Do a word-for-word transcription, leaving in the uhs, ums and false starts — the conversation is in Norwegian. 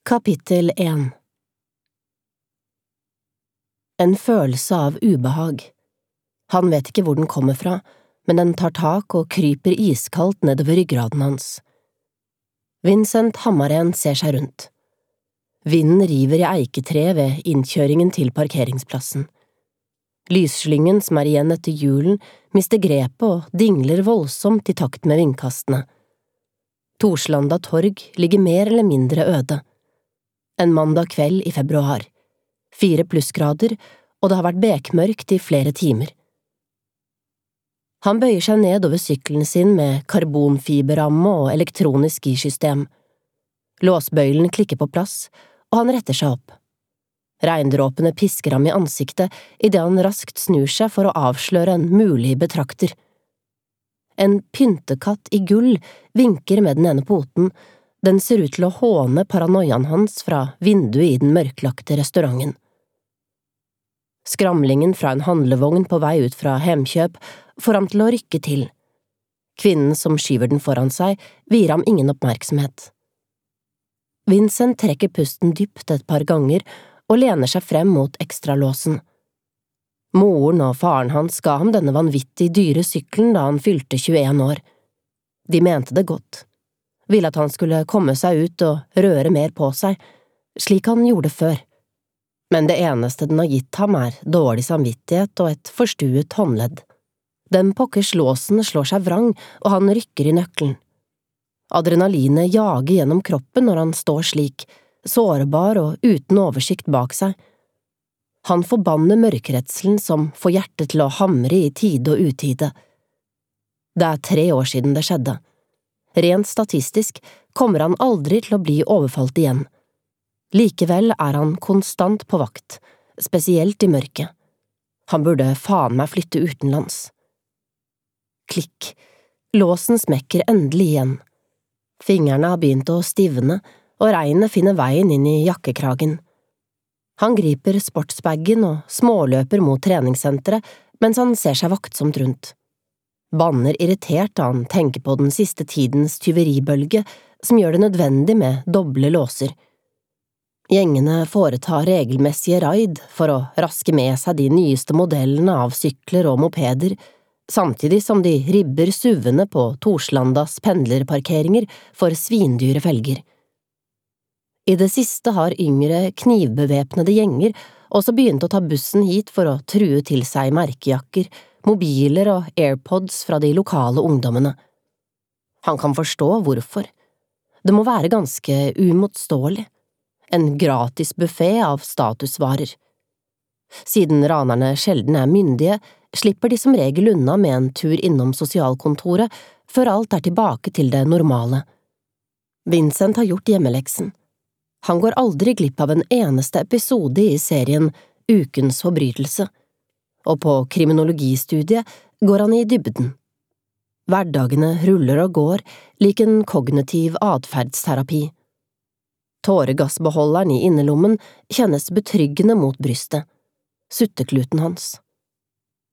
Kapittel én. En følelse av ubehag. Han vet ikke hvor den kommer fra, men den tar tak og kryper iskaldt nedover ryggraden hans. Vincent Hammaren ser seg rundt. Vinden river i eiketreet ved innkjøringen til parkeringsplassen. Lysslyngen som er igjen etter julen, mister grepet og dingler voldsomt i takt med vindkastene. Torslanda torg ligger mer eller mindre øde. En mandag kveld i februar. Fire plussgrader, og det har vært bekmørkt i flere timer. Han bøyer seg ned over sykkelen sin med karbonfiberramme og elektronisk gisystem. Låsbøylen klikker på plass, og han retter seg opp. Regndråpene pisker ham i ansiktet idet han raskt snur seg for å avsløre en mulig betrakter. En pyntekatt i gull vinker med den ene poten. Den ser ut til å håne paranoiaen hans fra vinduet i den mørklagte restauranten. Skramlingen fra en handlevogn på vei ut fra Hemkjøp får ham til å rykke til. Kvinnen som skyver den foran seg, vier ham ingen oppmerksomhet. Vincent trekker pusten dypt et par ganger og lener seg frem mot ekstralåsen. Moren og faren hans ga ham denne vanvittig dyre sykkelen da han fylte tjueen år. De mente det godt. Ville at han skulle komme seg ut og røre mer på seg, slik han gjorde før. Men det eneste den har gitt ham er dårlig samvittighet og et forstuet håndledd. Den pokkers låsen slår seg vrang, og han rykker i nøkkelen. Adrenalinet jager gjennom kroppen når han står slik, sårbar og uten oversikt bak seg. Han forbanner mørkeredselen som får hjertet til å hamre i tide og utide. Det er tre år siden det skjedde. Rent statistisk kommer han aldri til å bli overfalt igjen. Likevel er han konstant på vakt, spesielt i mørket. Han burde faen meg flytte utenlands. Klikk. Låsen smekker endelig igjen. Fingrene har begynt å stivne, og regnet finner veien inn i jakkekragen. Han griper sportsbagen og småløper mot treningssenteret mens han ser seg vaktsomt rundt. Banner irritert da han tenker på den siste tidens tyveribølge som gjør det nødvendig med doble låser. Gjengene foretar regelmessige raid for å raske med seg de nyeste modellene av sykler og mopeder, samtidig som de ribber suvene på Torslandas pendlerparkeringer for svindyre felger. I det siste har yngre knivbevæpnede gjenger også begynt å ta bussen hit for å true til seg merkejakker, mobiler og AirPods fra de lokale ungdommene. Han kan forstå hvorfor. Det må være ganske umotståelig. En gratis buffet av statusvarer. Siden ranerne sjelden er myndige, slipper de som regel unna med en tur innom sosialkontoret før alt er tilbake til det normale. Vincent har gjort hjemmeleksen. Han går aldri glipp av en eneste episode i serien Ukens forbrytelse. Og på kriminologistudiet går han i dybden. Hverdagene ruller og går, lik en kognitiv atferdsterapi. Tåregassbeholderen i innerlommen kjennes betryggende mot brystet. Suttekluten hans.